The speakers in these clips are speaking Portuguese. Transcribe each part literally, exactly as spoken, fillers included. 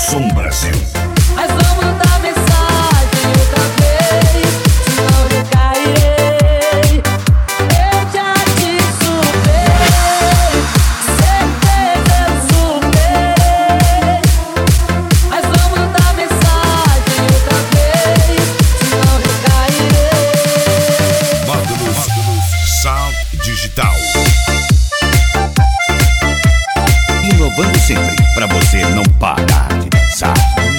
Som Brasil. Mas vou mandar mensagem outra vez, senão eu cairei. Eu já te superei, certeza eu superei. Mas vou mandar mensagem outra vez, senão eu cairei. Módulos Sound Digital. Inovando sempre, pra você não parar de dançar.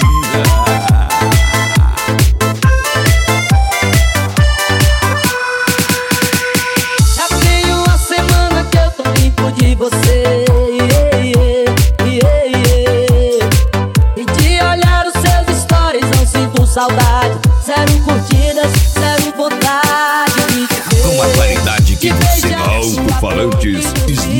Já tem uma semana que eu tô limpo de você, e de olhar os seus stories não sinto saudade. Zero curtidas, zero vontade de te ver. Com a qualidade que Te você... beijar em sua Alto-falantes boca e